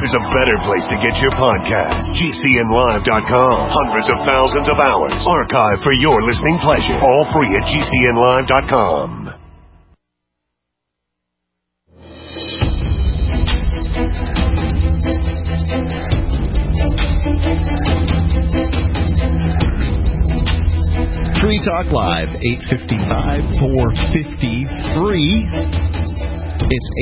there's a better place to get your podcast. GCNlive.com. Hundreds of thousands of hours archived for your listening pleasure. All free at GCNlive.com. Free Talk Live, 855-450-FREE. It's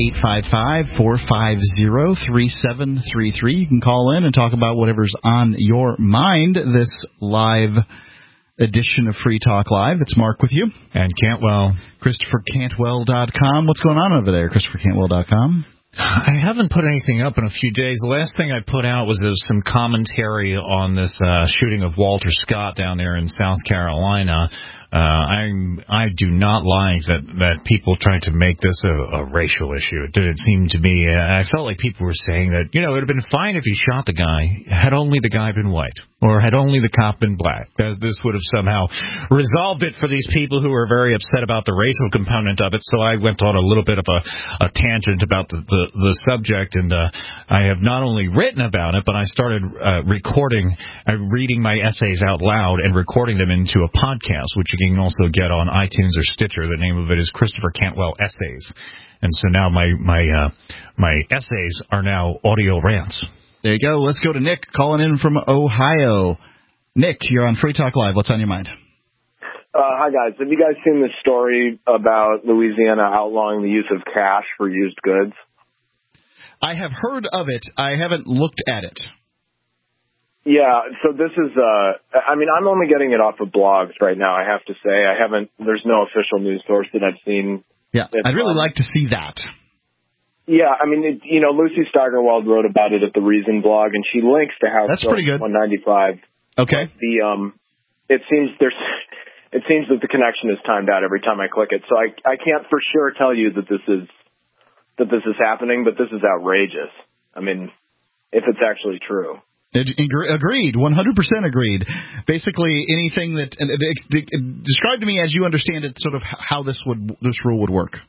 855-450-3733. You can call in and talk about whatever's on your mind this live edition of Free Talk Live. It's Mark with you. And Cantwell. ChristopherCantwell.com. What's going on over there, ChristopherCantwell.com? I haven't put anything up in a few days. The last thing I put out was some commentary on this shooting of Walter Scott down there in South Carolina. I do not like that people try to make this a racial issue. It seemed to me, I felt like people were saying that, it would have been fine if you shot the guy had only the guy been white, or had only the cop been black. This would have somehow resolved it for these people who were very upset about the racial component of it. So I went on a little bit of a tangent about the subject, and I have not only written about it, but I started reading my essays out loud and recording them into a podcast, which you can also get on iTunes or Stitcher. The name of it is Christopher Cantwell Essays. And so now my essays are now audio rants. There you go. Let's go to Nick calling in from Ohio. Nick, you're on Free Talk Live. What's on your mind? Hi, guys. Have you guys seen this story about Louisiana outlawing the use of cash for used goods? I have heard of it. I haven't looked at it. Yeah, so this is, I'm only getting it off of blogs right now, I have to say. There's no official news source that I've seen. Yeah, I'd really like to see that. Yeah, Lucy Steigerwald wrote about it at the Reason blog, and she links to House That's pretty good. 195. Okay. It seems that the connection is timed out every time I click it, so I can't for sure tell you that this is happening, but this is outrageous. If it's actually true. Agreed, 100% agreed. Basically, anything that describe to me as you understand it, sort of how this rule would work.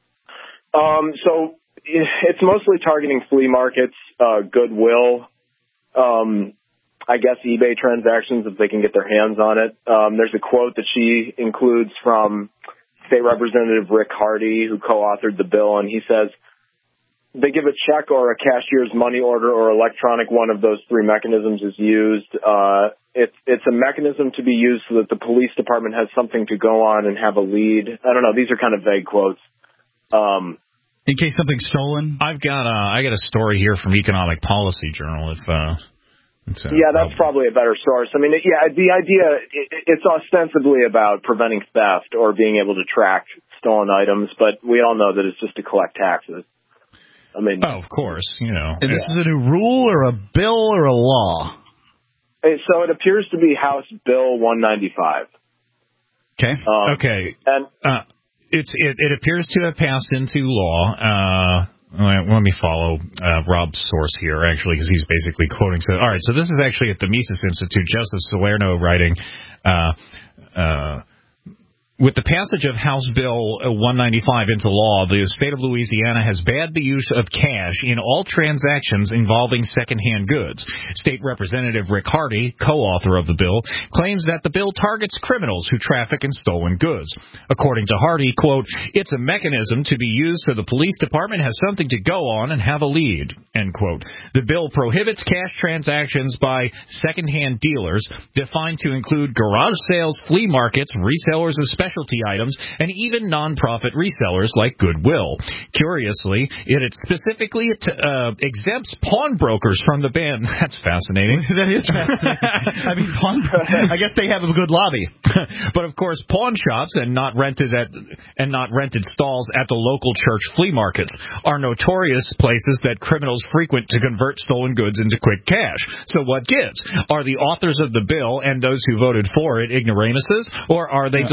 So it's mostly targeting flea markets, Goodwill, I guess eBay transactions if they can get their hands on it. There's a quote that she includes from State Representative Rick Hardy, who co-authored the bill, and he says, they give a check or a cashier's money order or electronic one of those three mechanisms is used. It's a mechanism to be used so that the police department has something to go on and have a lead. I don't know. These are kind of vague quotes. In case something's stolen? I got a story here from Economic Policy Journal. That's probably a better source. The idea, it's ostensibly about preventing theft or being able to track stolen items, but we all know that it's just to collect taxes. Of course, And this is a new rule or a bill or a law? So it appears to be House Bill 195. Okay. Okay. And it appears to have passed into law. Let me follow Rob's source here, actually, because he's basically quoting. So, all right. So this is actually at the Mises Institute. Joseph Salerno writing. With the passage of House Bill 195 into law, the state of Louisiana has banned the use of cash in all transactions involving secondhand goods. State Representative Rick Hardy, co-author of the bill, claims that the bill targets criminals who traffic in stolen goods. According to Hardy, quote, it's a mechanism to be used so the police department has something to go on and have a lead, end quote. The bill prohibits cash transactions by secondhand dealers, defined to include garage sales, flea markets, resellers of specialty items, and even non-profit resellers like Goodwill. Curiously, it specifically exempts pawnbrokers from the ban. That's fascinating. That is fascinating. I guess they have a good lobby. But of course, pawn shops and not rented stalls at the local church flea markets are notorious places that criminals frequent to convert stolen goods into quick cash. So what gives? Are the authors of the bill and those who voted for it ignoramuses, or are they deliberately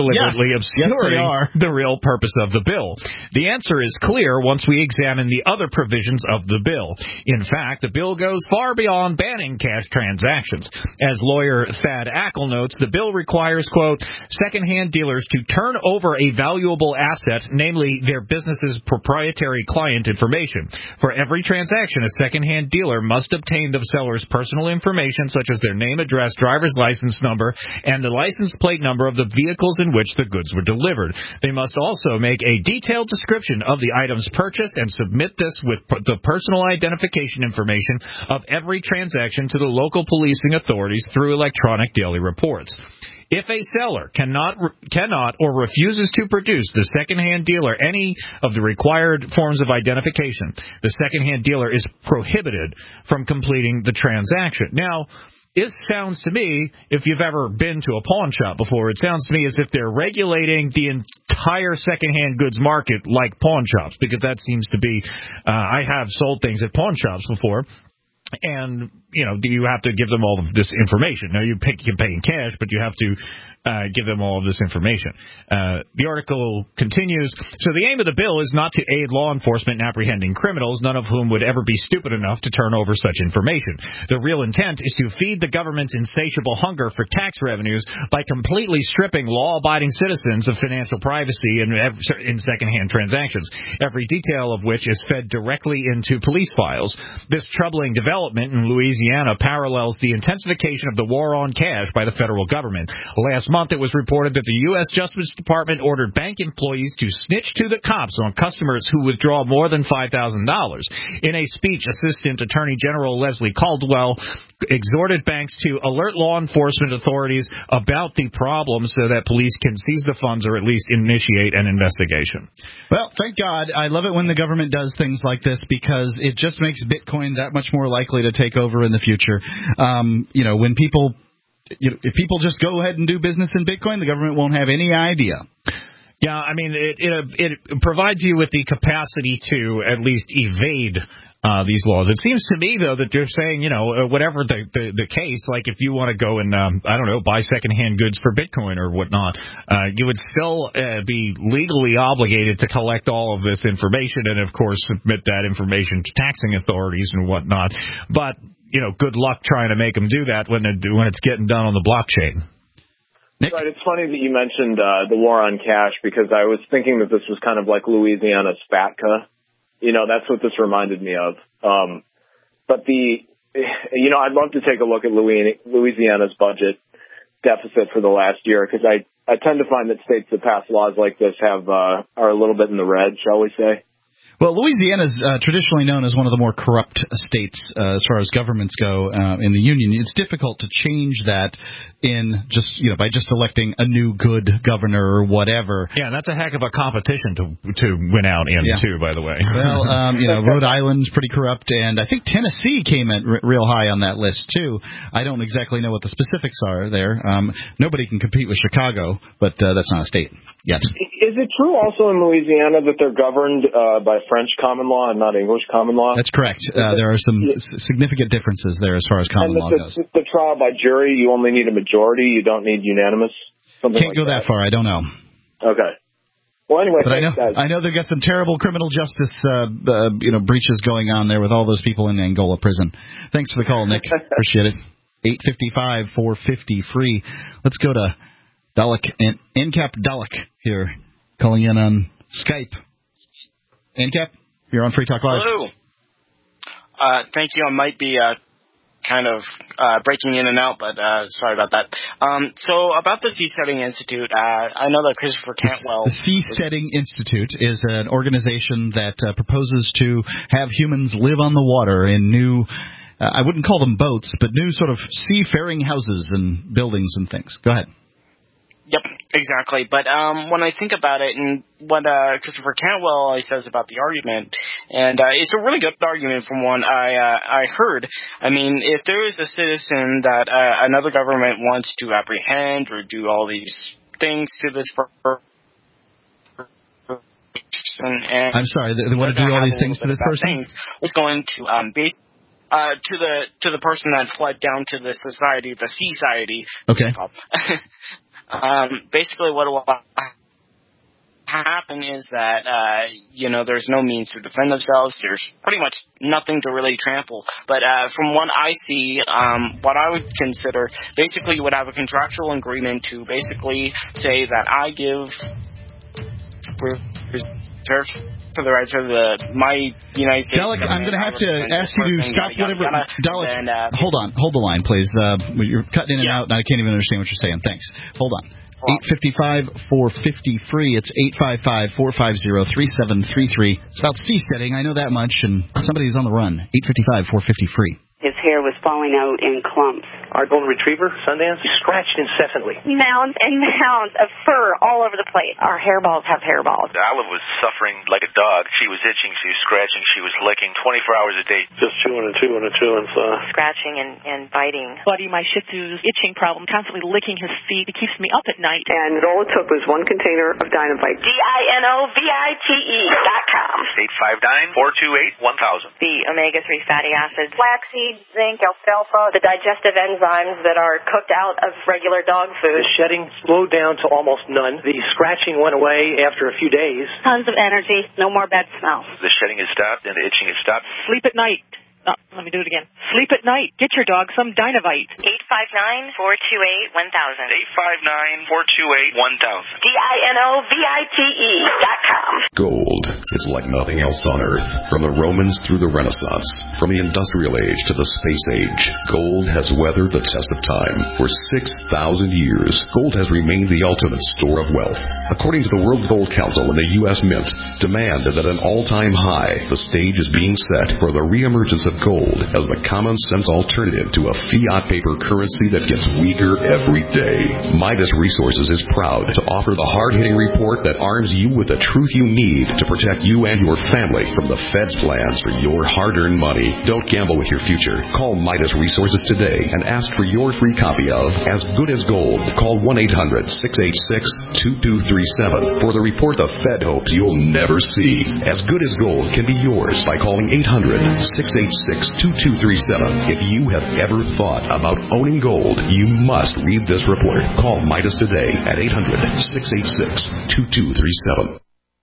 completely obscuring the real purpose of the bill. The answer is clear once we examine the other provisions of the bill. In fact, the bill goes far beyond banning cash transactions. As lawyer Thad Ackle notes, the bill requires, quote, secondhand dealers to turn over a valuable asset, namely their business's proprietary client information. For every transaction, a secondhand dealer must obtain the seller's personal information, such as their name, address, driver's license number, and the license plate number of the vehicles in which the goods were delivered. They must also make a detailed description of the items purchased and submit this with the personal identification information of every transaction to the local policing authorities through electronic daily reports. If a seller cannot or refuses to produce the secondhand dealer any of the required forms of identification, the secondhand dealer is prohibited from completing the transaction. Now, this sounds to me, if you've ever been to a pawn shop before, it sounds to me as if they're regulating the entire secondhand goods market like pawn shops, because that seems to be, I have sold things at pawn shops before. And, do you have to give them all of this information? Now, you can pay in cash, but you have to give them all of this information. The article continues, so the aim of the bill is not to aid law enforcement in apprehending criminals, none of whom would ever be stupid enough to turn over such information. The real intent is to feed the government's insatiable hunger for tax revenues by completely stripping law-abiding citizens of financial privacy in secondhand transactions, every detail of which is fed directly into police files. This troubling development in Louisiana parallels the intensification of the war on cash by the federal government. Last month, it was reported that the U.S. Justice Department ordered bank employees to snitch to the cops on customers who withdraw more than $5,000. In a speech, Assistant Attorney General Leslie Caldwell exhorted banks to alert law enforcement authorities about the problem so that police can seize the funds or at least initiate an investigation. Well, thank God. I love it when the government does things like this because it just makes Bitcoin that much more likely to take over in the future. When people, if people just go ahead and do business in Bitcoin, the government won't have any idea. Yeah, I mean, it provides you with the capacity to at least evade these laws. It seems to me, though, that they're saying, whatever the case, like if you want to go and, buy secondhand goods for Bitcoin or whatnot, you would still be legally obligated to collect all of this information and, of course, submit that information to taxing authorities and whatnot. But, good luck trying to make them do that when it's getting done on the blockchain. Nick? Right. It's funny that you mentioned the war on cash because I was thinking that this was kind of like Louisiana's FATCA. That's what this reminded me of. But I'd love to take a look at Louisiana's budget deficit for the last year because I tend to find that states that pass laws like this are a little bit in the red, shall we say. Well, Louisiana is traditionally known as one of the more corrupt states as far as governments go in the Union. It's difficult to change that by just electing a new good governor or whatever. Yeah, that's a heck of a competition to win out in, too, by the way. Well, Rhode Island's pretty corrupt, and I think Tennessee came at real high on that list, too. I don't exactly know what the specifics are there. Nobody can compete with Chicago, but that's not a state yet. Is it true also in Louisiana that they're governed by French common law and not English common law? That's correct. There are some significant differences there as far as common law goes. The trial by jury, you only need a majority. You don't need unanimous. Can't go that far. I don't know. Okay. Well, anyway, but I know they've got some terrible criminal justice breaches going on there with all those people in Angola prison. Thanks for the call, Nick. Appreciate it. 855-450-FREE. Let's go to Dalek and NCAP Dalek here, calling in on Skype. NCAP, you're on Free Talk Live. Hello. Thank you. I might be kind of breaking in and out, but sorry about that. So about the Seasteading Institute, I know that Christopher Cantwell... The Seasteading Institute is an organization that proposes to have humans live on the water in new... I wouldn't call them boats, but new sort of seafaring houses and buildings and things. Go ahead. Yep, exactly. But when I think about it and what Christopher Cantwell says about the argument, and it's a really good argument from one I heard. I mean, if there is a citizen that another government wants to apprehend or do all these things to this person... I'm sorry, they want to do all these things to this person? It's going to to the person that fled down to the society, the Seaciety. Okay. Basically, what will happen is that, there's no means to defend themselves. There's pretty much nothing to really trample. But from what I see, what I would consider, basically you would have a contractual agreement to basically say that I give reserve for the rights of my United States. Dalek, I'm going to have to ask you to stop whatever. Dalek, hold the line, please. You're cutting in and out, and I can't even understand what you're saying. Thanks. Hold on. 855-450-FREE. It's 855-450-3733. It's about seasteading. I know that much, and somebody who's on the run. 855-450-FREE. His hair was falling out in clumps. Our golden retriever, Sundance, he scratched incessantly. Mounds and mounds of fur all over the place. Our hairballs have hairballs. Olive was suffering like a dog. She was itching, she was scratching, she was licking 24 hours a day. Just chewing and chewing and chewing. Scratching and biting. Buddy, my Shih Tzu's itching problem, constantly licking his feet. It keeps me up at night. And all it took was one container of Dinovite. DINOVITE.com. 859-428-1000. The omega-3 fatty acids. Flaxseed, zinc, alfalfa, the digestive enzymes that are cooked out of regular dog food. The shedding slowed down to almost none. The scratching went away after a few days. Tons of energy, no more bad smells. The shedding has stopped and the itching has stopped. Sleep at night. Let me do it again. Sleep at night. Get your dog some Dinovite. 859-428-1000. 859-428-1000. DINOVITE.com. Gold is like nothing else on Earth. From the Romans through the Renaissance, from the Industrial Age to the Space Age, gold has weathered the test of time. For 6,000 years, gold has remained the ultimate store of wealth. According to the World Gold Council and the U.S. Mint, demand is at an all-time high. The stage is being set for the reemergence of gold as the common-sense alternative to a fiat paper currency that gets weaker every day. Midas Resources is proud to offer the hard-hitting report that arms you with the truth you need to protect you and your family from the Fed's plans for your hard-earned money. Don't gamble with your future. Call Midas Resources today and ask for your free copy of As Good as Gold. Call 1-800-686-2237 for the report the Fed hopes you'll never see. As Good as Gold can be yours by calling 800-686-2237. If you have ever thought about owning gold, you must read this report. Call Midas today at 800-686-2237.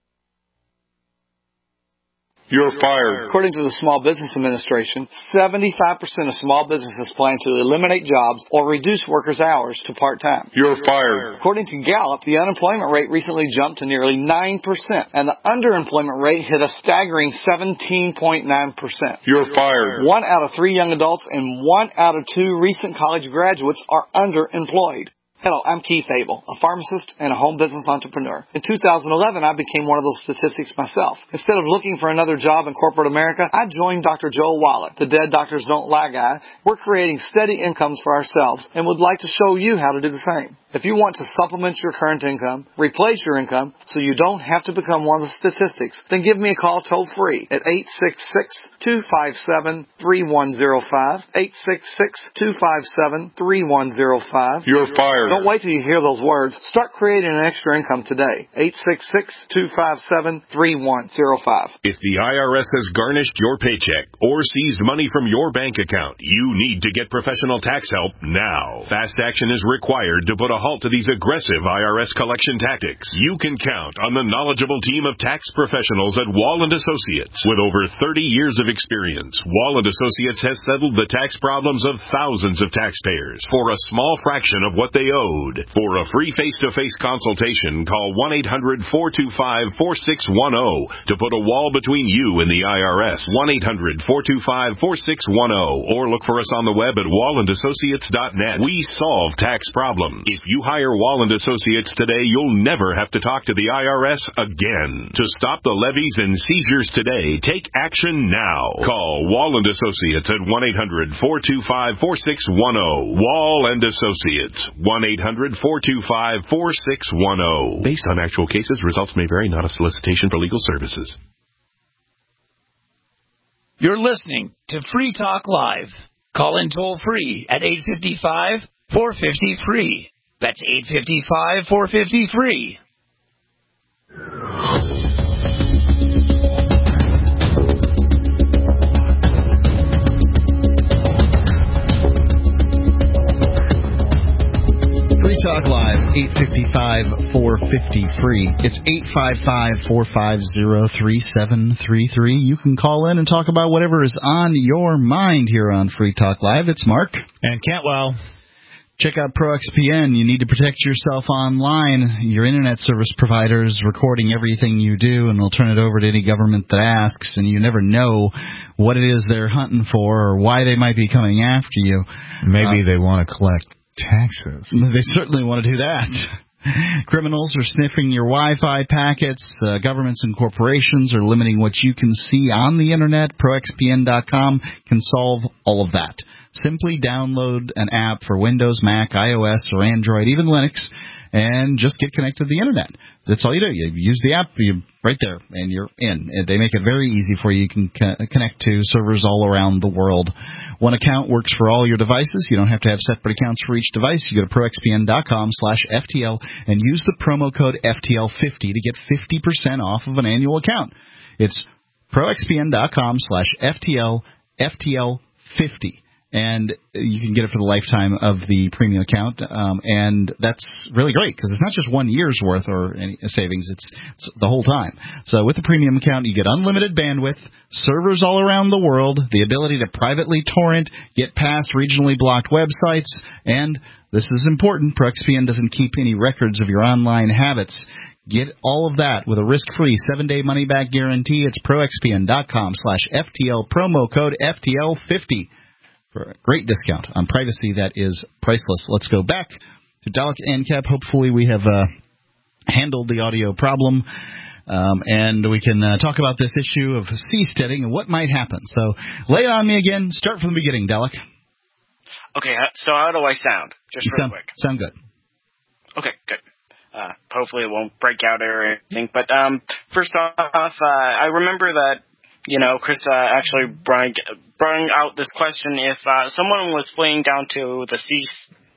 You're fired. According to the Small Business Administration, 75% of small businesses plan to eliminate jobs or reduce workers' hours to part-time. You're fired. According to Gallup, the unemployment rate recently jumped to nearly 9%, and the underemployment rate hit a staggering 17.9%. You're fired. 1 out of 3 young adults and 1 out of 2 recent college graduates are underemployed. Hello, I'm Keith Abel, a pharmacist and a home business entrepreneur. In 2011, I became one of those statistics myself. Instead of looking for another job in corporate America, I joined Dr. Joel Wallach, the Dead Doctors Don't Lie guy. We're creating steady incomes for ourselves and would like to show you how to do the same. If you want to supplement your current income, replace your income, so you don't have to become one of the statistics, then give me a call toll-free at 866-257-3105, 866-257-3105. You're fired. Don't wait till you hear those words. Start creating an extra income today. 866-257-3105. If the IRS has garnished your paycheck or seized money from your bank account, you need to get professional tax help now. Fast action is required to put a halt to these aggressive IRS collection tactics. You can count on the knowledgeable team of tax professionals at Wall & Associates. With over 30 years of experience, Wall & Associates has settled the tax problems of thousands of taxpayers for a small fraction of what they owed. For a free face-to-face consultation, call 1-800-425-4610 to put a wall between you and the IRS. 1-800-425-4610 or look for us on the web at wallandassociates.net. We solve tax problems. If you hire Wall & Associates today, you'll never have to talk to the IRS again. To stop the levies and seizures today, take action now. Call Wall & Associates at 1-800-425-4610. Wall & Associates. 1-800-425-4610. Based on actual cases, results may vary, not a solicitation for legal services. You're listening to Free Talk Live. Call in toll-free at 855-450-FREE. That's 855-450-FREE. Talk Live, 855-450-FREE. It's 855-450-3733. You can call in and talk about whatever is on your mind here on Free Talk Live. It's Mark. And Cantwell. Check out ProXPN. You need to protect yourself online. Your internet service provider is recording everything you do, and they'll turn it over to any government that asks, and you never know what it is they're hunting for or why they might be coming after you. Maybe they want to collect taxes. They certainly want to do that. Criminals are sniffing your Wi-Fi packets. Governments and corporations are limiting what you can see on the internet. ProXPN.com can solve all of that. Simply download an app for Windows, Mac, iOS, or Android, even Linux, and just get connected to the internet. That's all you do. You use the app, you're right there, and you're in. They make it very easy for you. You can connect to servers all around the world. One account works for all your devices. You don't have to have separate accounts for each device. You go to proxpn.com/FTL and use the promo code FTL50 to get 50% off of an annual account. It's proxpn.com/FTL, FTL50. And you can get it for the lifetime of the premium account, and that's really great because it's not just 1 year's worth or any savings, it's the whole time. So with the premium account, you get unlimited bandwidth, servers all around the world, the ability to privately torrent, get past regionally blocked websites, and this is important, ProXPN doesn't keep any records of your online habits. Get all of that with a risk-free 7-day money-back guarantee. It's proxpn.com/FTL, promo code FTL50. For a great discount on privacy that is priceless. Let's go back to Dalek and Cap. Hopefully we have handled the audio problem, and we can talk about this issue of seasteading and what might happen. So lay it on me again. Start from the beginning, Dalek. Okay, so how do I sound? Just real quick. Sound good. Okay, good. Hopefully it won't break out or anything. But first off, I remember that, Chris actually brought out this question if someone was fleeing down to the sea.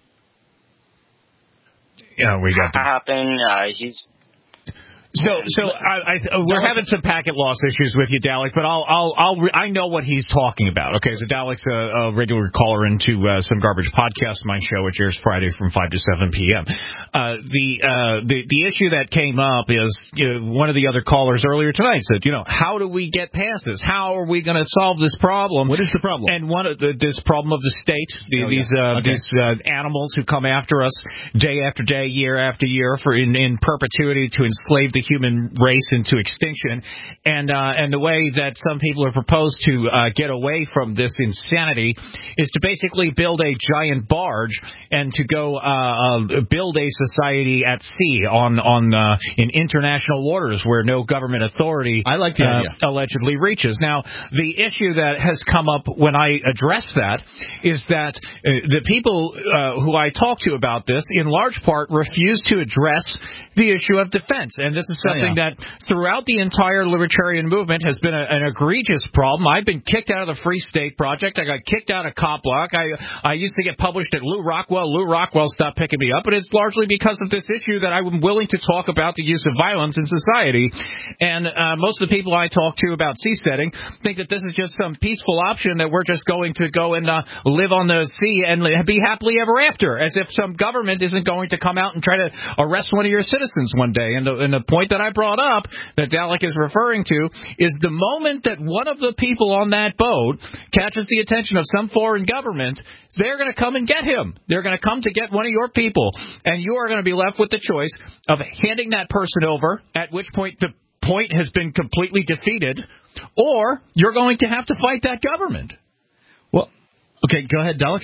Yeah, we got happen. He's. So we're having some packet loss issues with you, Dalek, but I know what he's talking about. Okay, so Dalek's a regular caller into Some Garbage Podcast, my show, which airs Friday from 5 to 7 p.m. The issue that came up is one of the other callers earlier tonight said, how do we get past this? How are we going to solve this problem? What is the problem? And this problem of the state, these animals who come after us day after day, year after year, in perpetuity to enslave the human race into extinction, and the way that some people are proposed to get away from this insanity is to basically build a giant barge and to go build a society at sea in international waters where no government authority allegedly reaches. Now, the issue that has come up when I address that is that the people who I talk to about this, in large part, refuse to address the issue of defense, and this is something that throughout the entire libertarian movement has been an egregious problem. I've been kicked out of the Free State Project. I got kicked out of Cop Block. I used to get published at Lou Rockwell. Lou Rockwell stopped picking me up, but it's largely because of this issue that I'm willing to talk about the use of violence in society. And most of the people I talk to about seasteading think that this is just some peaceful option that we're just going to go and live on the sea and be happily ever after, as if some government isn't going to come out and try to arrest one of your citizens one day. And the point that I brought up that Dalek is referring to is the moment that one of the people on that boat catches the attention of some foreign government, they're going to come and get him. They're going to come to get one of your people, and you are going to be left with the choice of handing that person over, at which point the point has been completely defeated, or you're going to have to fight that government. Well, okay, go ahead, Dalek.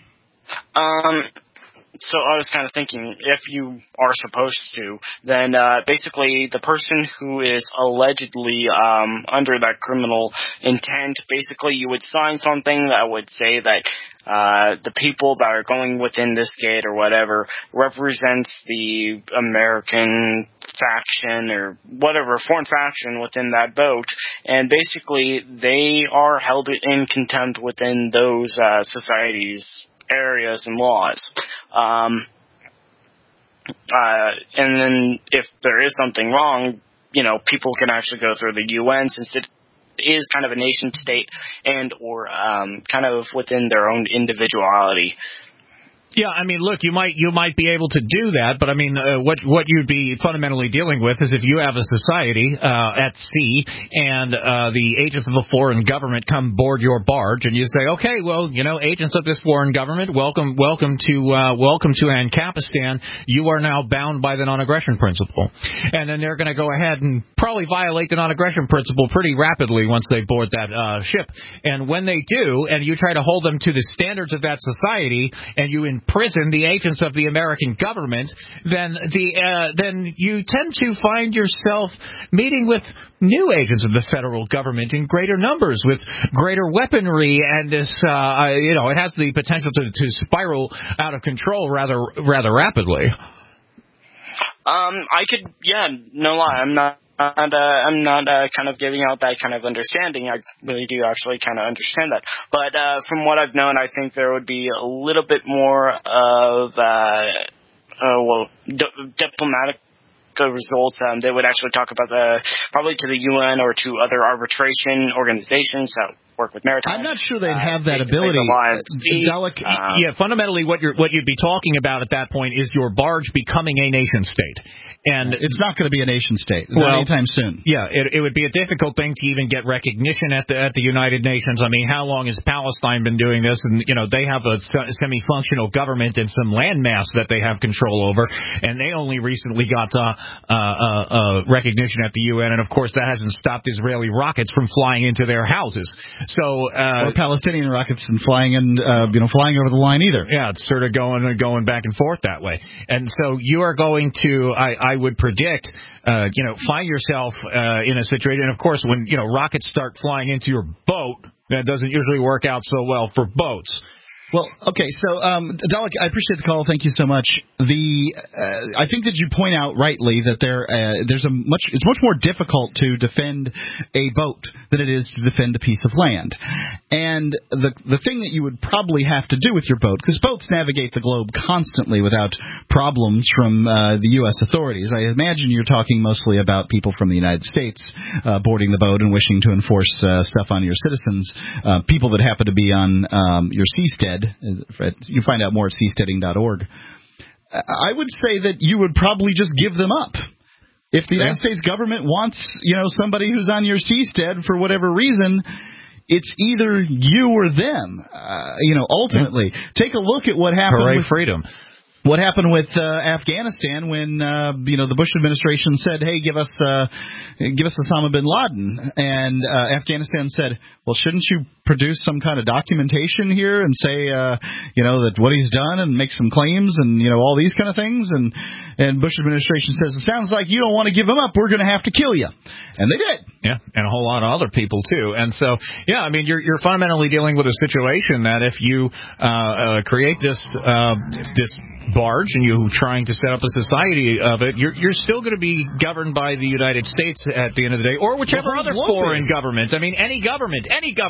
So I was kind of thinking, if you are supposed to, then basically the person who is allegedly under that criminal intent, basically you would sign something that would say that the people that are going within this gate or whatever represents the American faction or whatever foreign faction within that boat, and basically they are held in contempt within those societies, areas, and laws. And then if there is something wrong, people can actually go through the UN, since it is kind of a nation state and or kind of within their own individuality. Yeah, I mean, look, you might be able to do that, but I mean, what you'd be fundamentally dealing with is if you have a society at sea and the agents of a foreign government come board your barge, and you say, okay, well, agents of this foreign government, welcome to Ancapistan. You are now bound by the non-aggression principle, and then they're going to go ahead and probably violate the non-aggression principle pretty rapidly once they board that ship. And when they do, and you try to hold them to the standards of that society, and you imprison the agents of the American government, then you tend to find yourself meeting with new agents of the federal government in greater numbers with greater weaponry, and this it has the potential to spiral out of control rather rapidly. No lie, I'm not kind of giving out that kind of understanding. I really do actually kind of understand that. But from what I've known, I think there would be a little bit more of diplomatic results. They would actually talk about probably to the UN or to other arbitration organizations that work with maritime. I'm not sure they'd have that ability. Fundamentally, what you'd be talking about at that point is your barge becoming a nation state. And it's not going to be a nation state anytime soon. Yeah, it would be a difficult thing to even get recognition at the United Nations. I mean, how long has Palestine been doing this? And they have a semi-functional government and some landmass that they have control over, and they only recently got recognition at the UN. And of course, that hasn't stopped Israeli rockets from flying into their houses. So or Palestinian rockets and flying flying over the line either. Yeah, it's sort of going back and forth that way. And so you are going to, I would predict, find yourself in a situation. And of course, when rockets start flying into your boat, that doesn't usually work out so well for boats. Well, okay, so Dalek, I appreciate the call. Thank you so much. I think that you point out rightly that it's much more difficult to defend a boat than it is to defend a piece of land. And the thing that you would probably have to do with your boat, because boats navigate the globe constantly without problems from the U.S. authorities. I imagine you're talking mostly about people from the United States boarding the boat and wishing to enforce stuff on your citizens, people that happen to be on your seastead. You can find out more at seasteading.org. I would say that you would probably just give them up. If the United States government wants, somebody who's on your seastead for whatever reason, it's either you or them. Ultimately, take a look at what happened. Hooray, freedom. What happened with Afghanistan when the Bush administration said, "Hey, give us Osama bin Laden," and Afghanistan said, "Well, shouldn't you produce some kind of documentation here and say that what he's done and make some claims and all these kind of things?" And Bush administration says, "It sounds like you don't want to give him up. We're going to have to kill you," and they did. Yeah, and a whole lot of other people too. And so, yeah, I mean, you're fundamentally dealing with a situation that if you create this barge and you trying to set up a society of it, you're still going to be governed by the United States at the end of the day, or whichever other foreign government. I mean, any government.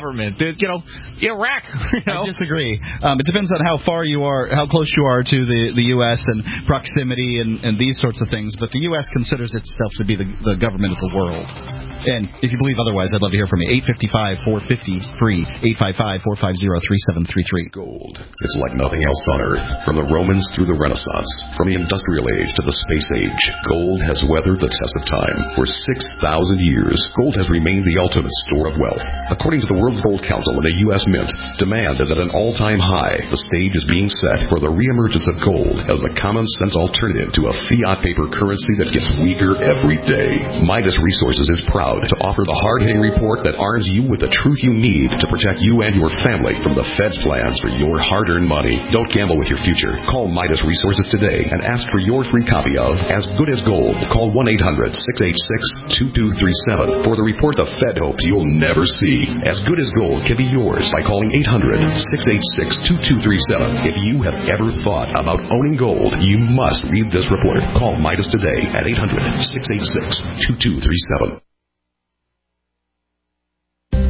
Iraq. I disagree. It depends on how far you are, how close you are to the U.S. and proximity and these sorts of things. But the U.S. considers itself to be the government of the world. And if you believe otherwise, I'd love to hear from you. 855-450-FREE. 855-450-3733. Gold. It's like nothing else on Earth. From the Romans through the Renaissance, from the Industrial Age to the Space Age, gold has weathered the test of time. For 6,000 years, gold has remained the ultimate store of wealth. According to the World Gold Council and the U.S. Mint, demand is at an all-time high. The stage is being set for the reemergence of gold as the common-sense alternative to a fiat paper currency that gets weaker every day. Midas Resources is proud to offer the hard-hitting report that arms you with the truth you need to protect you and your family from the Fed's plans for your hard-earned money. Don't gamble with your future. Call Midas Resources today and ask for your free copy of As Good as Gold. Call 1-800-686-2237 for the report the Fed hopes you'll never see. As Good as Gold can be yours by calling 800-686-2237. If you have ever thought about owning gold, you must read this report. Call Midas today at 800-686-2237.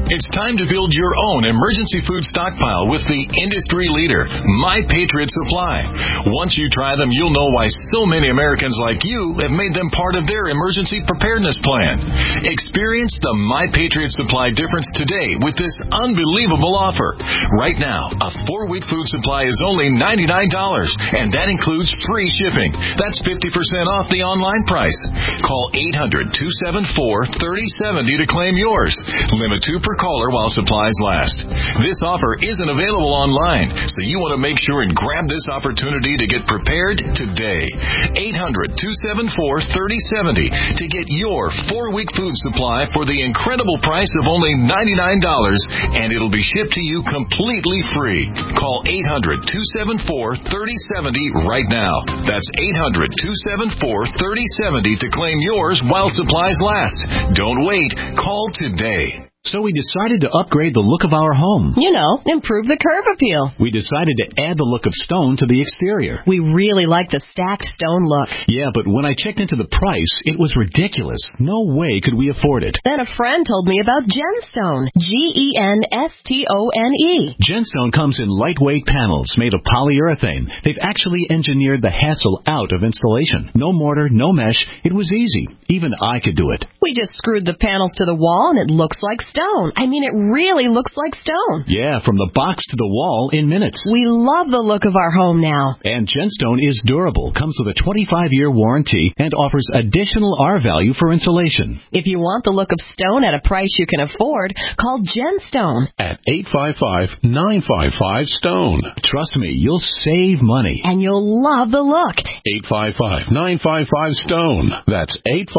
It's time to build your own emergency food stockpile with the industry leader, My Patriot Supply. Once you try them, you'll know why so many Americans like you have made them part of their emergency preparedness plan. Experience the My Patriot Supply difference today with this unbelievable offer. Right now, a 4-week food supply is only $99, and that includes free shipping. That's 50% off the online price. Call 800-274-3070 to claim yours. Limit 2 per caller while supplies last. This offer isn't available online, so you want to make sure and grab this opportunity to get prepared today. 800-274-3070 to get your 4-week food supply for the incredible price of only $99, and it'll be shipped to you completely free. Call 800-274-3070 right now. That's 800-274-3070 to claim yours while supplies last. Don't wait. Call today. So we decided to upgrade the look of our home. You know, improve the curve appeal. We decided to add the look of stone to the exterior. We really like the stacked stone look. Yeah, but when I checked into the price, it was ridiculous. No way could we afford it. Then a friend told me about Genstone. Genstone. Genstone comes in lightweight panels made of polyurethane. They've actually engineered the hassle out of installation. No mortar, no mesh. It was easy. Even I could do it. We just screwed the panels to the wall and it looks like stone. I mean, it really looks like stone. Yeah, from the box to the wall in minutes. We love the look of our home now. And Genstone is durable, comes with a 25-year warranty, and offers additional R-value for insulation. If you want the look of stone at a price you can afford, call Genstone. At 855-955-STONE. Trust me, you'll save money. And you'll love the look. 855-955-STONE. That's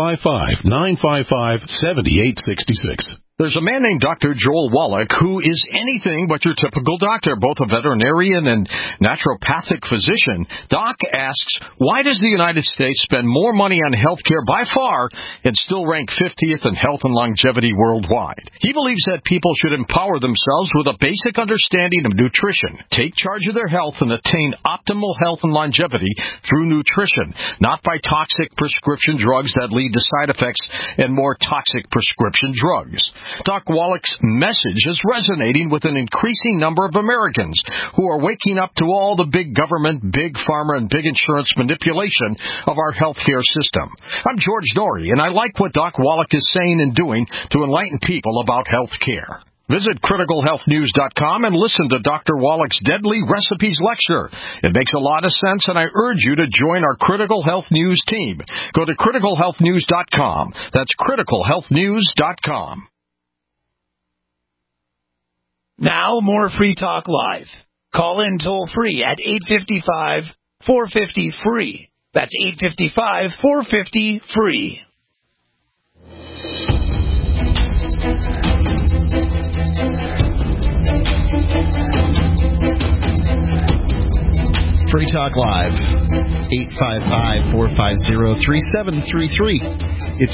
855-955-7866. There's a man named Dr. Joel Wallach who is anything but your typical doctor, both a veterinarian and naturopathic physician. Doc asks, why does the United States spend more money on health care by far and still rank 50th in health and longevity worldwide? He believes that people should empower themselves with a basic understanding of nutrition, take charge of their health, and attain optimal health and longevity through nutrition, not by toxic prescription drugs that lead to side effects and more toxic prescription drugs. Doc Wallach's message is resonating with an increasing number of Americans who are waking up to all the big government, big pharma, and big insurance manipulation of our healthcare system. I'm George Norrie, and I like what Doc Wallach is saying and doing to enlighten people about health care. Visit criticalhealthnews.com and listen to Dr. Wallach's Deadly Recipes lecture. It makes a lot of sense, and I urge you to join our Critical Health News team. Go to criticalhealthnews.com. That's criticalhealthnews.com. Now, more Free Talk Live. Call in toll-free at 855-450-FREE. That's 855-450-FREE. Free Talk Live, 855-450-3733. It's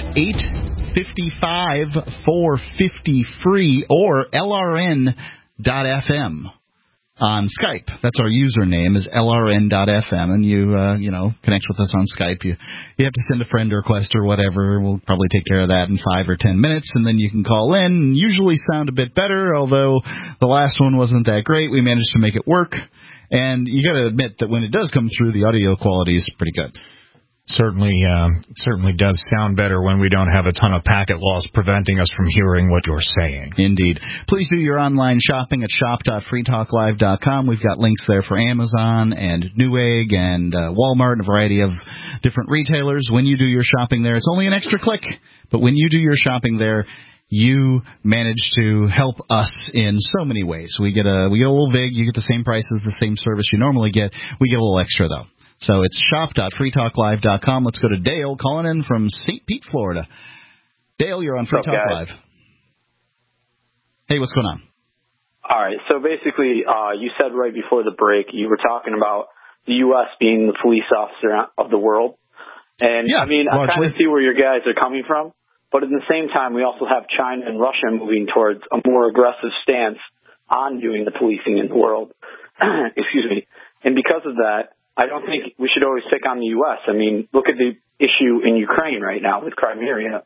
855-450-FREE or LRN.FM. On Skype. That's our username is LRN.FM, and you connect with us on Skype. You have to send a friend request or whatever. We'll probably take care of that in 5 or 10 minutes, and then you can call in. Usually sound a bit better, although the last one wasn't that great. We managed to make it work, and you got to admit that when it does come through, the audio quality is pretty good. Certainly does sound better when we don't have a ton of packet loss preventing us from hearing what you're saying. Indeed. Please do your online shopping at shop.freetalklive.com. We've got links there for Amazon and Newegg and Walmart and a variety of different retailers. When you do your shopping there, it's only an extra click. But when you do your shopping there, you manage to help us in so many ways. We get a little VIG. You get the same prices, the same service you normally get. We get a little extra, though. So it's shop.freetalklive.com. Let's go to Dale calling in from St. Pete, Florida. Dale, you're on Free Talk Live. Hey, what's going on? All right. So basically, you said right before the break, you were talking about the U.S. being the police officer of the world. And, yeah, I mean, largely. I kind of see where your guys are coming from. But at the same time, we also have China and Russia moving towards a more aggressive stance on doing the policing in the world. Excuse me. And because of that, I don't think we should always pick on the U.S. I mean, look at the issue in Ukraine right now with Crimea.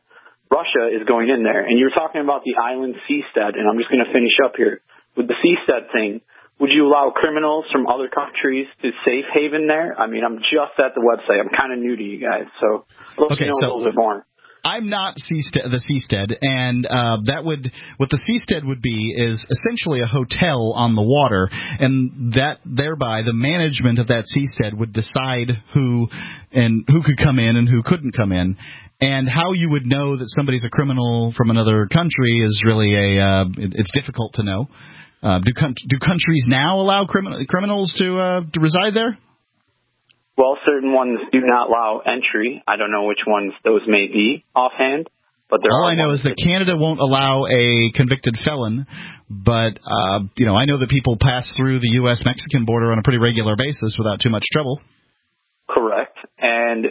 Russia is going in there. And you're talking about the island seastead, and I'm just going to finish up here. With the seastead thing, would you allow criminals from other countries to safe haven there? I mean, I'm just at the website. I'm kind of new to you guys, so I'd love to know a little bit more. I'm not the seastead, and that would what the seastead would be is essentially a hotel on the water, and that thereby the management of that seastead would decide who could come in and who couldn't come in. And how you would know that somebody's a criminal from another country is really it's difficult to know. Do countries now allow criminals to reside there? Well, certain ones do not allow entry. I don't know which ones those may be offhand, but all I know is that Canada won't allow a convicted felon, but I know that people pass through the U.S.-Mexican border on a pretty regular basis without too much trouble. Correct, and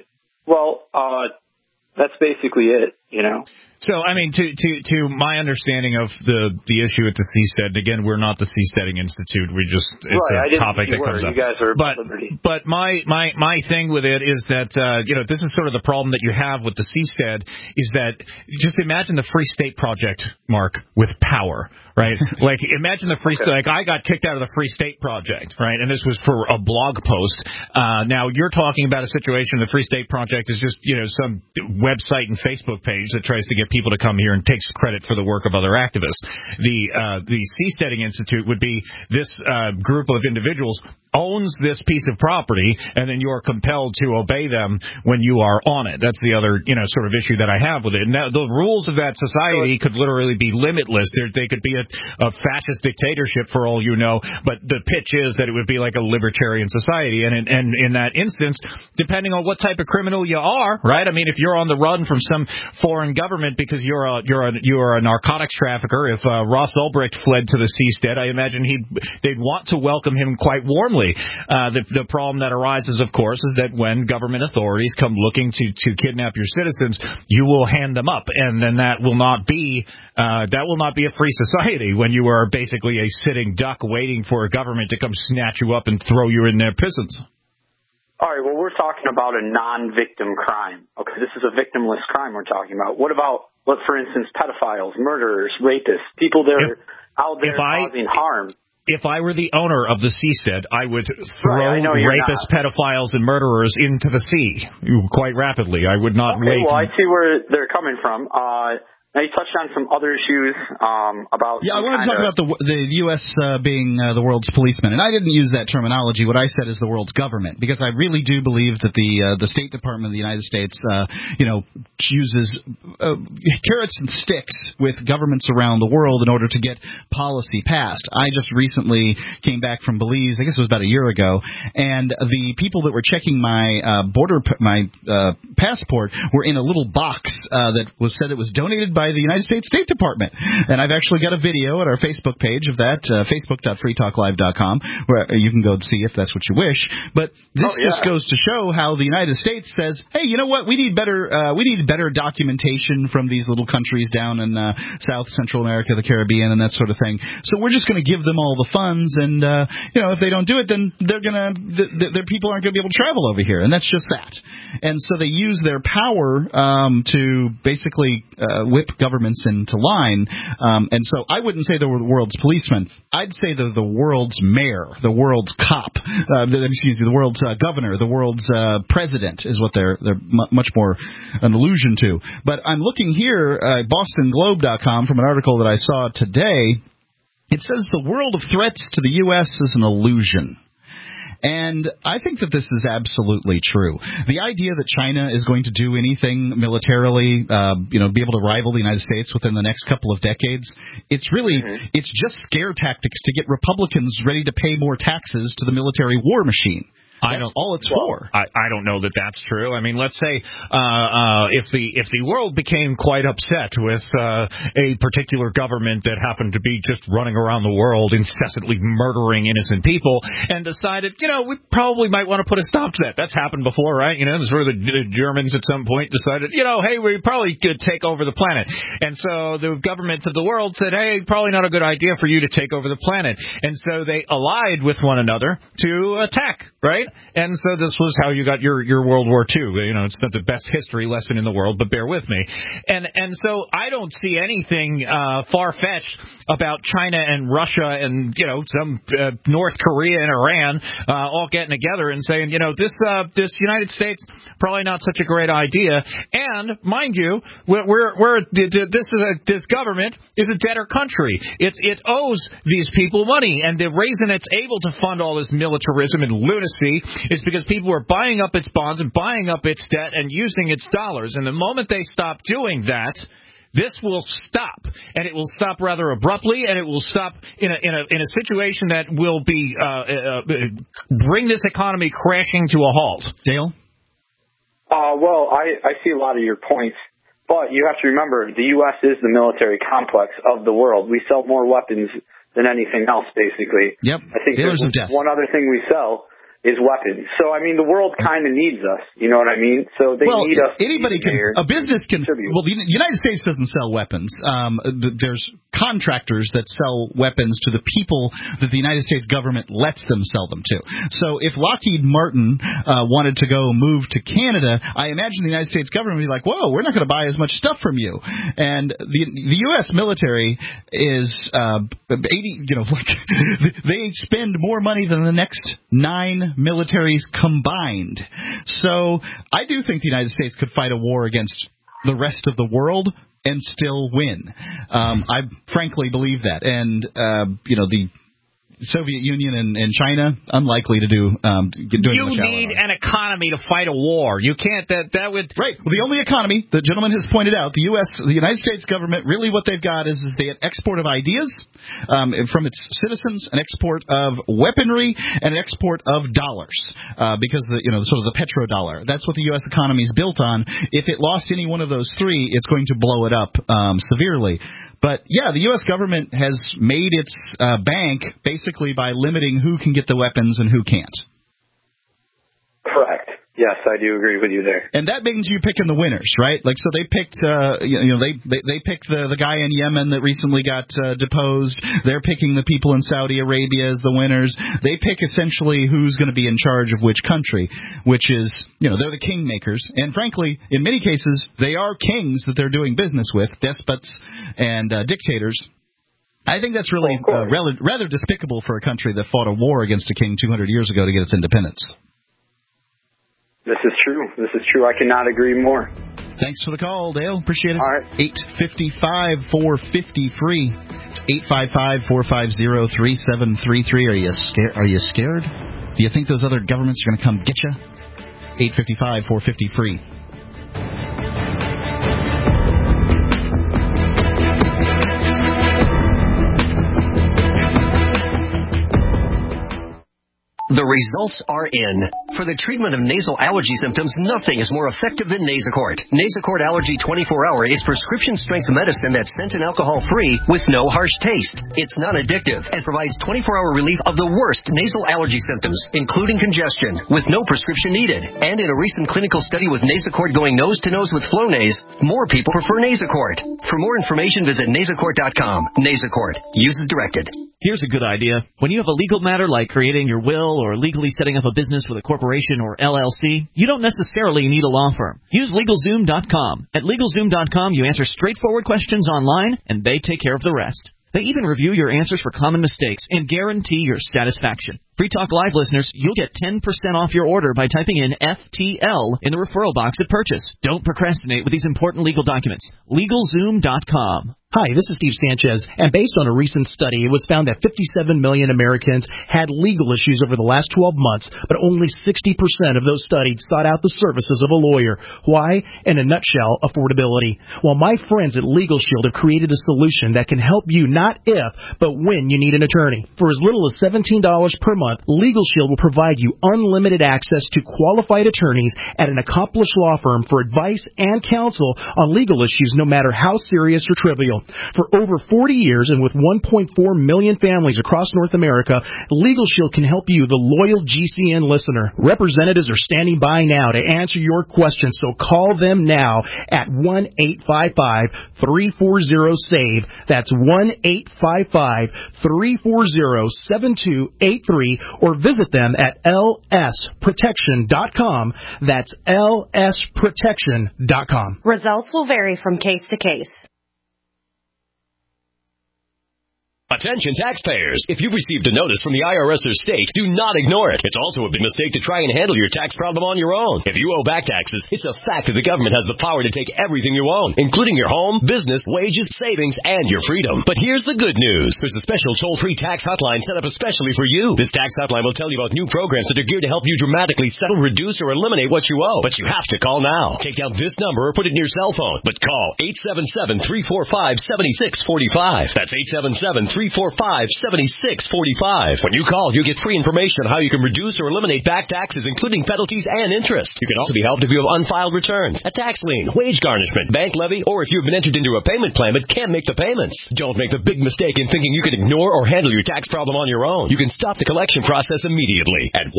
that's basically it. So, I mean, to my understanding of the issue at the seastead, again, we're not the Seasteading Institute. It's a topic that comes up. You guys are but my thing with it is that, this is sort of the problem that you have with the seastead is that just imagine the Free State Project, Mark, with power, right? Like, imagine the Free State, like I got kicked out of the Free State Project, right? And this was for a blog post. Now you're talking about a situation, the Free State Project is just, some website and Facebook page that tries to get people to come here and takes credit for the work of other activists. The Seasteading Institute would be this group of individuals owns this piece of property, and then you are compelled to obey them when you are on it. That's the other, sort of issue that I have with it. And the rules of that society could literally be limitless. They could be a fascist dictatorship for all you know, but the pitch is that it would be like a libertarian society. And in that instance, depending on what type of criminal you are, right? I mean, if you're on the run from some foreign government because you're a narcotics trafficker, if Ross Ulbricht fled to the seastead, I imagine they'd want to welcome him quite warmly. The problem that arises, of course, is that when government authorities come looking to kidnap your citizens, you will hand them up, and then that will not be a free society when you are basically a sitting duck waiting for a government to come snatch you up and throw you in their prisons. All right, well, we're talking about a non-victim crime. Okay, this is a victimless crime we're talking about. What about, for instance, pedophiles, murderers, rapists, people that are out there causing harm? If I were the owner of the seastead, I would throw rapists, pedophiles, and murderers into the sea quite rapidly. I would not wait. Well, I see where they're coming from. Now, you touched on some other issues about... Yeah, I want to talk about the U.S. Being the world's policeman. And I didn't use that terminology. What I said is the world's government, because I really do believe that the State Department of the United States, uses carrots and sticks with governments around the world in order to get policy passed. I just recently came back from Belize, I guess it was about a year ago, and the people that were checking my passport were in a little box that said it was donated by the United States State Department. And I've actually got a video at our Facebook page of that, facebook.freetalklive.com, where you can go and see if that's what you wish. But this just goes to show how the United States says, hey, you know what, we need better documentation from these little countries down in South Central America, the Caribbean, and that sort of thing. So we're just going to give them all the funds, and if they don't do it, then their people aren't going to be able to travel over here, and that's just that. And so they use their power to basically whip governments into line, and so I wouldn't say they're the world's policeman. I'd say they're the world's mayor, the world's cop, the world's governor, the world's president is what they're much more an allusion to. But I'm looking here at BostonGlobe.com from an article that I saw today. It says the world of threats to the U.S. is an illusion. And I think that this is absolutely true. The idea that China is going to do anything militarily, be able to rival the United States within the next couple of decades, it's really, it's just scare tactics to get Republicans ready to pay more taxes to the military war machine. That's all it's for. I don't know that that's true. I mean, let's say if the world became quite upset with a particular government that happened to be just running around the world incessantly murdering innocent people and decided, we probably might want to put a stop to that. That's happened before, right? This is where the Germans at some point decided, hey, we probably could take over the planet. And so the governments of the world said, hey, probably not a good idea for you to take over the planet. And so they allied with one another to attack, right? And so this was how you got your World War II. You know, it's not the best history lesson in the world, but bear with me. And so I don't see anything far-fetched about China and Russia and, you know, some North Korea and Iran all getting together and saying, you know, this United States probably not such a great idea. And mind you, this government is a debtor country. It owes these people money, and the reason it's able to fund all this militarism and lunacy is because people are buying up its bonds and buying up its debt and using its dollars. And the moment they stop doing that, this will stop, and it will stop rather abruptly, and it will stop in a situation that will be bring this economy crashing to a halt. Dale? Well, I see a lot of your points, but you have to remember the U.S. is the military complex of the world. We sell more weapons than anything else, basically. Yep. I think there's one other thing we sell is weapons. So, I mean, the world kind of needs us. You know what I mean? So they need us. Anybody can. A business can. Well, the United States doesn't sell weapons. There's contractors that sell weapons to the people that the United States government lets them sell them to. So if Lockheed Martin wanted to go move to Canada, I imagine the United States government would be like, whoa, we're not going to buy as much stuff from you. And the U.S. military is 80, you know, like they spend more money than the next 9 militaries combined. So I do think the United States could fight a war against the rest of the world and still win. I frankly believe that. And, you know, the Soviet Union and China, unlikely to do You need an economy to fight a war. You can't, that would... Right. Well, the only economy, the gentleman has pointed out, the United States government, really what they've got is they have export of ideas from its citizens, an export of weaponry, and an export of dollars, because, sort of the petrodollar. That's what the U.S. economy is built on. If it lost any one of those three, it's going to blow it up severely. But, yeah, the U.S. government has made its bank basically by limiting who can get the weapons and who can't. Correct. Yes, I do agree with you there. And that means you picking the winners, right? Like, so they picked, they picked the guy in Yemen that recently got deposed. They're picking the people in Saudi Arabia as the winners. They pick essentially who's going to be in charge of which country, which is, they're the kingmakers. And frankly, in many cases, they are kings that they're doing business with, despots and dictators. I think that's really rather despicable for a country that fought a war against a king 200 years ago to get its independence. This is true. I cannot agree more. Thanks for the call, Dale. Appreciate it. All right. 855-450-FREE. It's 855-450-3733. Are you scared? Do you think those other governments are going to come get you? 855-450-FREE. The results are in. For the treatment of nasal allergy symptoms, nothing is more effective than Nasacort. Nasacort Allergy 24-Hour is prescription-strength medicine that's scent and alcohol-free with no harsh taste. It's non-addictive and provides 24-hour relief of the worst nasal allergy symptoms, including congestion, with no prescription needed. And in a recent clinical study with Nasacort going nose-to-nose with Flonase, more people prefer Nasacort. For more information, visit Nasacort.com. Nasacort. Use as directed. Here's a good idea. When you have a legal matter like creating your will or legally setting up a business with a corporation or LLC, you don't necessarily need a law firm. Use LegalZoom.com. At LegalZoom.com, you answer straightforward questions online, and they take care of the rest. They even review your answers for common mistakes and guarantee your satisfaction. Free Talk Live listeners, you'll get 10% off your order by typing in FTL in the referral box at purchase. Don't procrastinate with these important legal documents. LegalZoom.com. Hi, this is Steve Sanchez, and based on a recent study, it was found that 57 million Americans had legal issues over the last 12 months, but only 60% of those studied sought out the services of a lawyer. Why? In a nutshell, affordability. Well, my friends at Legal Shield have created a solution that can help you not if, but when you need an attorney. For as little as $17 per month, Legal Shield will provide you unlimited access to qualified attorneys at an accomplished law firm for advice and counsel on legal issues, no matter how serious or trivial. Show. For over 40 years and with 1.4 million families across North America, Legal Shield can help you, the loyal GCN listener. Representatives are standing by now to answer your questions, so call them now at 1-855-340-SAVE. That's 1-855-340-7283, or visit them at lsprotection.com. That's lsprotection.com. Results will vary from case to case. Attention taxpayers. If you've received a notice from the IRS or state, do not ignore it. It's also a big mistake to try and handle your tax problem on your own. If you owe back taxes, it's a fact that the government has the power to take everything you own, including your home, business, wages, savings, and your freedom. But here's the good news. There's a special toll-free tax hotline set up especially for you. This tax hotline will tell you about new programs that are geared to help you dramatically settle, reduce, or eliminate what you owe. But you have to call now. Take down this number or put it in your cell phone. But call 877-345-7645. That's 877-345-7645. When you call, you get free information on how you can reduce or eliminate back taxes, including penalties and interest. You can also be helped if you have unfiled returns, a tax lien, wage garnishment, bank levy, or if you've been entered into a payment plan but can't make the payments. Don't make the big mistake in thinking you can ignore or handle your tax problem on your own. You can stop the collection process immediately at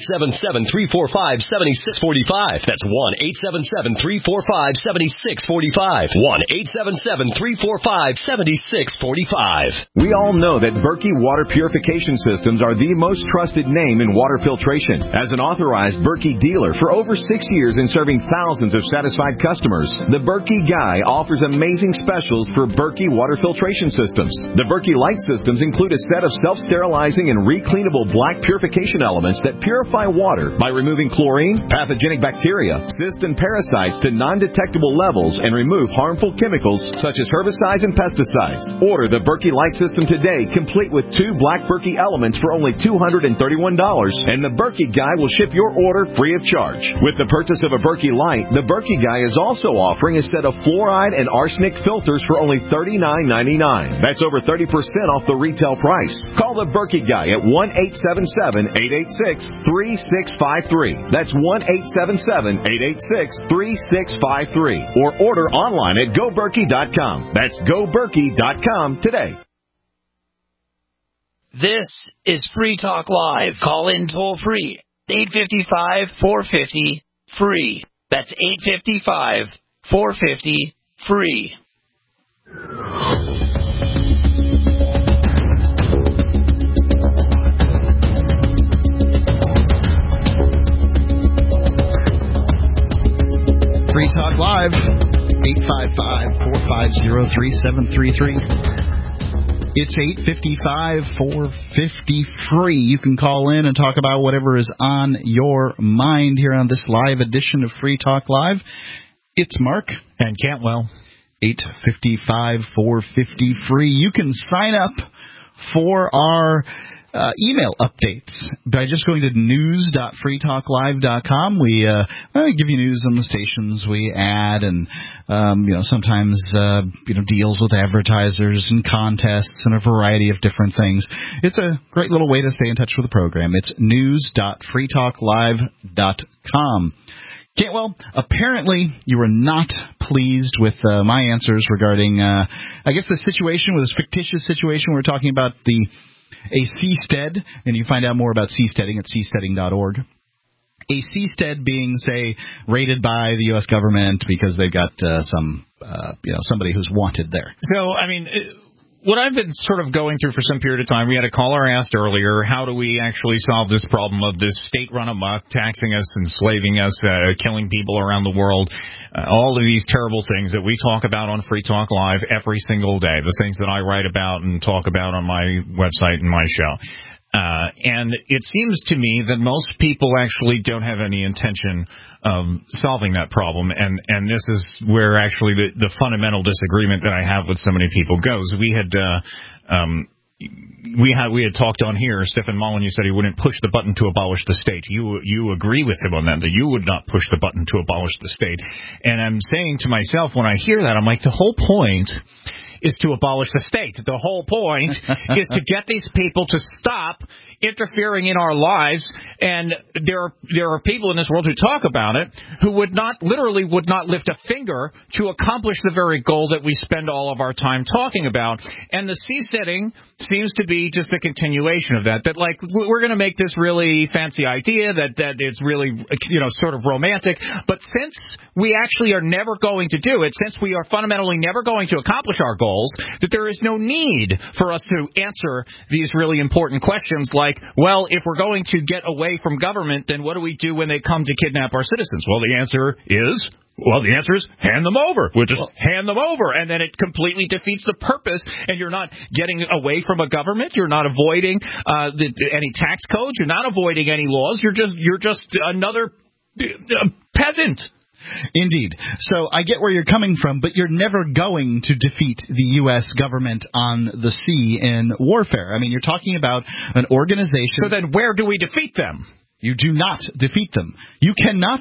1-877-345-7645. That's 1-877-345-7645. 1-877-345-7645. We all know that Berkey Water Purification Systems are the most trusted name in water filtration. As an authorized Berkey dealer for over 6 years and serving thousands of satisfied customers, the Berkey Guy offers amazing specials for Berkey Water Filtration Systems. The Berkey Light Systems include a set of self-sterilizing and recleanable black purification elements that purify water by removing chlorine, pathogenic bacteria, cysts, and parasites to non-detectable levels and remove harmful chemicals such as herbicides and pesticides. Order the Berkey Light System today, complete with 2 black Berkey elements for only $231, and the Berkey Guy will ship your order free of charge. With the purchase of a Berkey Light, the Berkey Guy is also offering a set of fluoride and arsenic filters for only $39.99. That's over 30% off the retail price. Call the Berkey Guy at 1-877-886-3653. That's 1-877-886-3653. Or order online at GoBerkey.com. That's GoBerkey.com today. This is Free Talk Live. Call in toll free. 855-450-FREE. That's 855-450-FREE. Free Talk Live. 855-450-3733. It's 855-450-FREE. You can call in and talk about whatever is on your mind here on this live edition of Free Talk Live. It's Mark. And Cantwell. 855-450-FREE. You can sign up for our email updates by just going to news.freetalklive.com. We give you news on the stations we add, and sometimes deals with advertisers and contests and a variety of different things. It's a great little way to stay in touch with the program. It's news.freetalklive.com. Cantwell, apparently you were not pleased with my answers regarding, the situation, with this fictitious situation. We're talking about a seastead, and you find out more about seasteading at seasteading.org. A seastead being, say, raided by the U.S. government because they've got somebody who's wanted there. So, what I've been sort of going through for some period of time, we had a caller asked earlier, how do we actually solve this problem of this state run amok, taxing us, enslaving us, killing people around the world, all of these terrible things that we talk about on Free Talk Live every single day, the things that I write about and talk about on my website and my show. And it seems to me that most people actually don't have any intention of solving that problem, and this is where actually the fundamental disagreement that I have with so many people goes. We had talked on here. Stephen Molyneux said he wouldn't push the button to abolish the state. You agree with him on that you would not push the button to abolish the state. And I'm saying to myself when I hear that, I'm like, the whole point is to abolish the state. The whole point is to get these people to stop interfering in our lives. And there are people in this world who talk about it who would not lift a finger to accomplish the very goal that we spend all of our time talking about. And the seasetting seems to be just a continuation of that. That, like, we're going to make this really fancy idea that it's really, sort of romantic. But since we actually are never going to do it, since we are fundamentally never going to accomplish our goals, that there is no need for us to answer these really important questions like, well, if we're going to get away from government, then what do we do when they come to kidnap our citizens? Well, the answer is hand them over. We'll just hand them over, and then it completely defeats the purpose, and you're not getting away from a government. You're not avoiding any tax codes. You're not avoiding any laws. You're just another peasant. Indeed. So I get where you're coming from, but you're never going to defeat the U.S. government on the sea in warfare. I mean, you're talking about an organization. So then where do we defeat them? You do not defeat them. You cannot,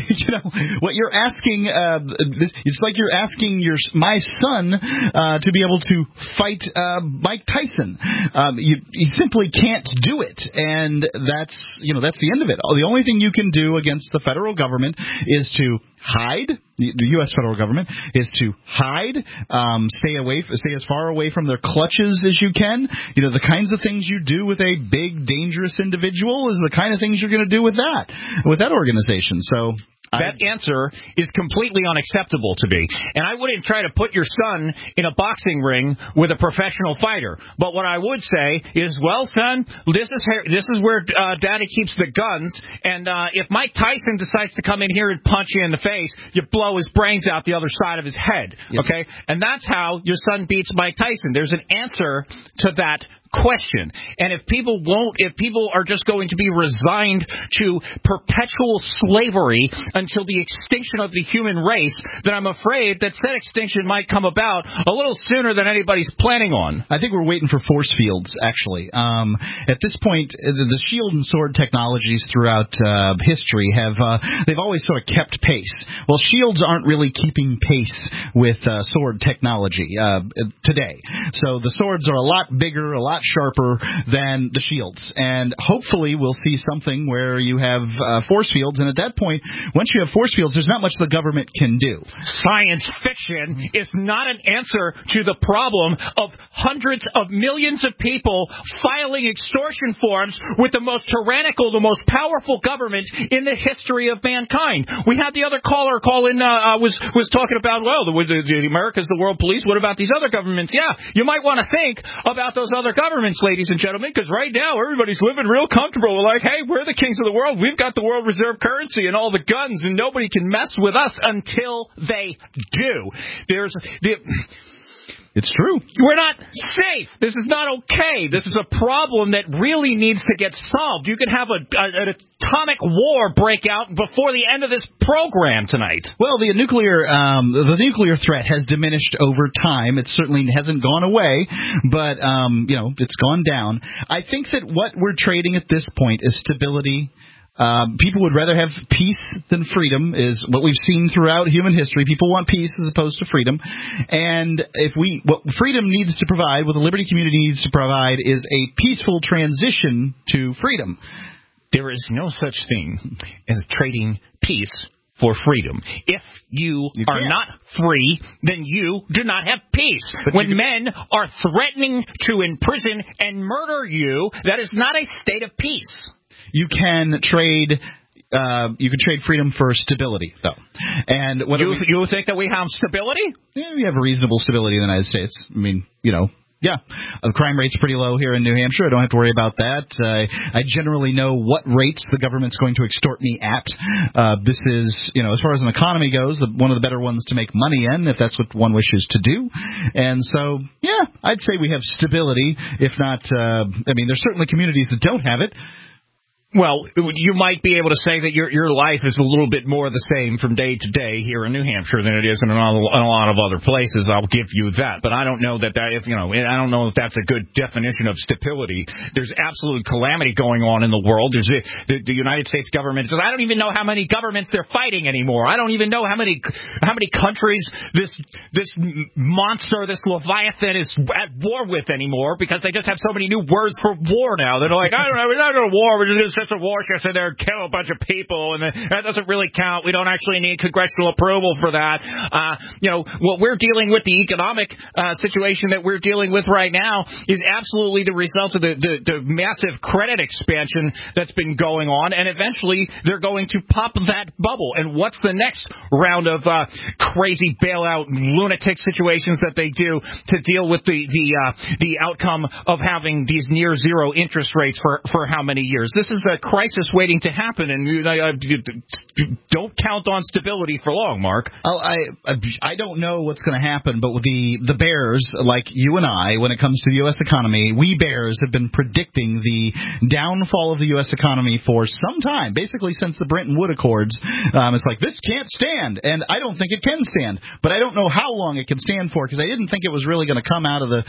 what you're asking, it's like you're asking my son to be able to fight Mike Tyson. You simply can't do it, and that's the end of it. The only thing you can do against the federal government is to hide. The U.S. federal government is to hide, stay as far away from their clutches as you can. The kinds of things you do with a big, dangerous individual is the kind of things you're going to do with that organization. So that answer is completely unacceptable to me. And I wouldn't try to put your son in a boxing ring with a professional fighter. But what I would say is, well, son, this is where Daddy keeps the guns. And if Mike Tyson decides to come in here and punch you in the face, you blow his brains out the other side of his head. Yes. Okay? And that's how your son beats Mike Tyson. There's an answer to that question. And if people are just going to be resigned to perpetual slavery until the extinction of the human race, then I'm afraid that said extinction might come about a little sooner than anybody's planning on. I think we're waiting for force fields, actually. At this point, the shield and sword technologies throughout history they've always sort of kept pace. Well, shields aren't really keeping pace with sword technology today. So the swords are a lot bigger, a lot sharper than the shields, and hopefully we'll see something where you have force fields, and at that point, once you have force fields, there's not much the government can do. Science fiction is not an answer to the problem of hundreds of millions of people filing extortion forms with the most tyrannical, the most powerful government in the history of mankind. We had the other caller call in, was talking about, well, the America's the world police. What about these other governments? Yeah, you might want to think about those other governments, ladies and gentlemen, because right now everybody's living real comfortable. We're like, hey, we're the kings of the world. We've got the world reserve currency and all the guns, and nobody can mess with us until they do. It's true. We're not safe. This is not okay. This is a problem that really needs to get solved. You could have an atomic war break out before the end of this program tonight. Well, the nuclear threat has diminished over time. It certainly hasn't gone away, but it's gone down. I think that what we're trading at this point is stability. People would rather have peace than freedom, is what we've seen throughout human history. People want peace as opposed to freedom. And what freedom needs to provide, what the liberty community needs to provide, is a peaceful transition to freedom. There is no such thing as trading peace for freedom. If you are not free, then you do not have peace. But when men are threatening to imprison and murder you, that is not a state of peace. You can trade freedom for stability, though. And you think that we have stability? Yeah, we have reasonable stability in the United States. I mean, yeah, the crime rate's pretty low here in New Hampshire. I don't have to worry about that. I generally know what rates the government's going to extort me at. This is, as far as an economy goes, one of the better ones to make money in, if that's what one wishes to do. And so, yeah, I'd say we have stability. If not, there's certainly communities that don't have it. Well, you might be able to say that your life is a little bit more the same from day to day here in New Hampshire than it is in a lot of other places. I'll give you that, but I don't know that I don't know if that's a good definition of stability. There's absolute calamity going on in the world. There's the United States government. I don't even know how many governments they're fighting anymore. I don't even know how many countries this monster, this Leviathan, is at war with anymore, because they just have so many new words for war now. They're like, I don't know, we're not going to war. We're just a war, just sit there and kill a bunch of people, and that doesn't really count. We don't actually need congressional approval for that. What we're dealing with, the economic situation that we're dealing with right now, is absolutely the result of the massive credit expansion that's been going on, and eventually they're going to pop that bubble. And what's the next round of crazy bailout lunatic situations that they do to deal with the outcome of having these near zero interest rates for how many years? This is a crisis waiting to happen, and don't count on stability for long, Mark. Oh, I don't know what's going to happen, but with the bears, like you and I, when it comes to the U.S. economy, we bears have been predicting the downfall of the U.S. economy for some time, basically since the Bretton Woods Accords. It's like, this can't stand, and I don't think it can stand, but I don't know how long it can stand for, because I didn't think it was really going to come out of the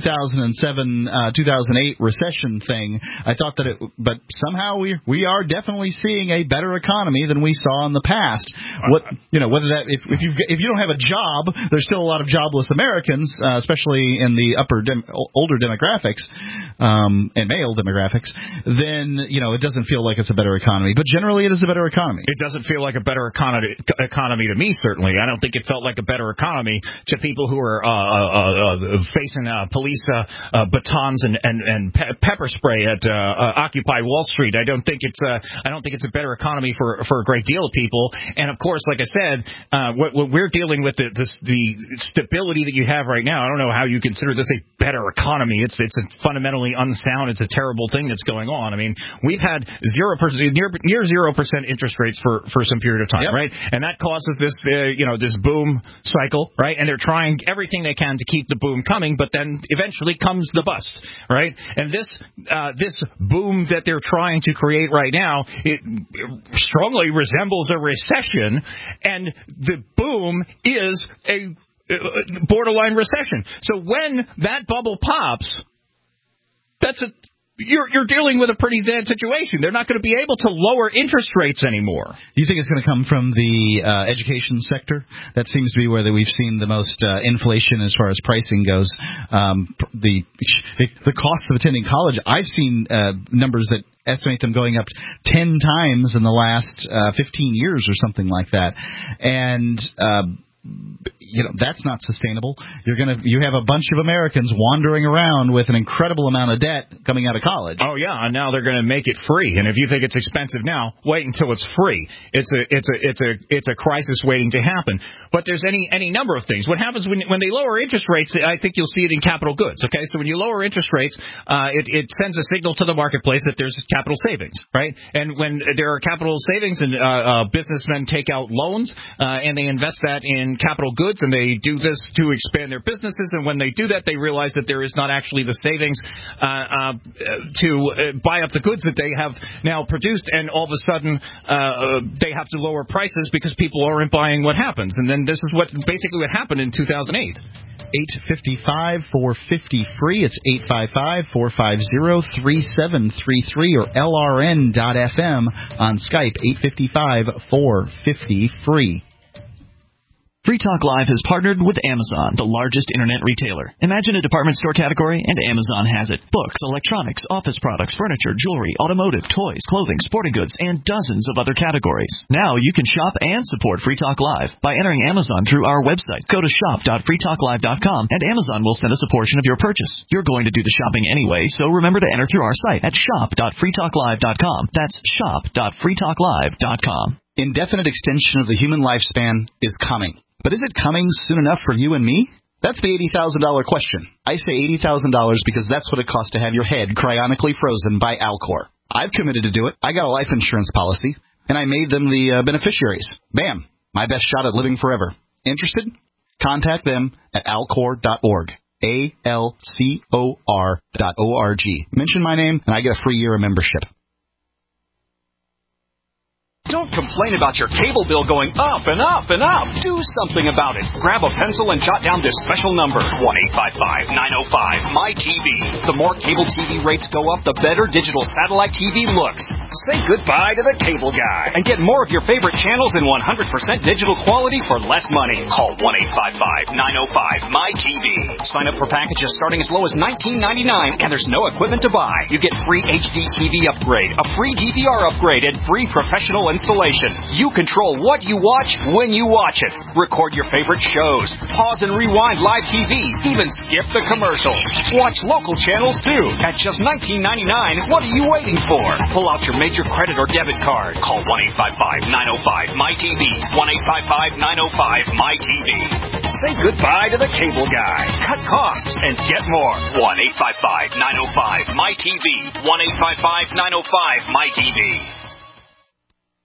2007-2008 recession thing. I thought that but somehow we are definitely seeing a better economy than we saw in the past. Whether that if you don't have a job, there's still a lot of jobless Americans, especially in the older demographics and male demographics. Then it doesn't feel like it's a better economy, but generally it is a better economy. It doesn't feel like a better economy to me, certainly. I don't think it felt like a better economy to people who are facing police batons and pepper spray at Occupy Wall Street. I don't think it's a better economy for a great deal of people. And of course, like I said, what we're dealing with, the stability that you have right now, I don't know how you consider this a better economy. It's a fundamentally unsound. It's a terrible thing that's going on. I mean, we've had 0%, near 0% interest rates for some period of time, yep. Right? And that causes this this boom cycle, right? And they're trying everything they can to keep the boom coming, but then eventually comes the bust, right? And this boom that they're trying to create right now, it strongly resembles a recession, and the boom is a borderline recession. So when that bubble pops, you're dealing with a pretty bad situation. They're not going to be able to lower interest rates anymore. Do you think it's going to come from the education sector? That seems to be where we've seen the most inflation as far as pricing goes. The cost of attending college, I've seen numbers that estimate them going up 10 times in the last 15 years or something like that. And that's not sustainable. You have a bunch of Americans wandering around with an incredible amount of debt coming out of college. Oh yeah, and now they're going to make it free. And if you think it's expensive now, wait until it's free. It's a crisis waiting to happen. But there's any number of things. What happens when they lower interest rates? I think you'll see it in capital goods. Okay, so when you lower interest rates, it sends a signal to the marketplace that there's capital savings, right? And when there are capital savings and businessmen take out loans and they invest that in capital goods, and they do this to expand their businesses, and when they do that, they realize that there is not actually the savings to buy up the goods that they have now produced, and all of a sudden they have to lower prices because people aren't buying what happens. And then this is basically what happened in 2008. 855-450-FREE. It's 855-450-3733 or LRN.FM on Skype. 855-450-FREE. Free Talk Live has partnered with Amazon, the largest internet retailer. Imagine a department store category, and Amazon has it. Books, electronics, office products, furniture, jewelry, automotive, toys, clothing, sporting goods, and dozens of other categories. Now you can shop and support Free Talk Live by entering Amazon through our website. Go to shop.freetalklive.com, and Amazon will send us a portion of your purchase. You're going to do the shopping anyway, so remember to enter through our site at shop.freetalklive.com. That's shop.freetalklive.com. Indefinite extension of the human lifespan is coming. But is it coming soon enough for you and me? That's the $80,000 question. I say $80,000 because that's what it costs to have your head cryonically frozen by Alcor. I've committed to do it. I got a life insurance policy, and I made them the beneficiaries. Bam! My best shot at living forever. Interested? Contact them at alcor.org. ALCOR.org. Mention my name, and I get a free year of membership. Don't complain about your cable bill going up and up and up. Do something about it. Grab a pencil and jot down this special number, 1-855-905-MY-TV. The more cable TV rates go up, the better digital satellite TV looks. Say goodbye to the cable guy and get more of your favorite channels in 100% digital quality for less money. Call 1-855-905-MY-TV. Sign up for packages starting as low as $19.99, and there's no equipment to buy. You get free HD TV upgrade, a free DVR upgrade, and free professional installation. You control what you watch when you watch it. Record your favorite shows. Pause and rewind live TV. Even skip the commercials. Watch local channels too. At just $19.99, what are you waiting for? Pull out your major credit or debit card. Call 1-855-905-MY-TV. 1-855-905-MY-TV. Say goodbye to the cable guy. Cut costs and get more. 1-855-905-MY-TV. 1-855-905-MY-TV.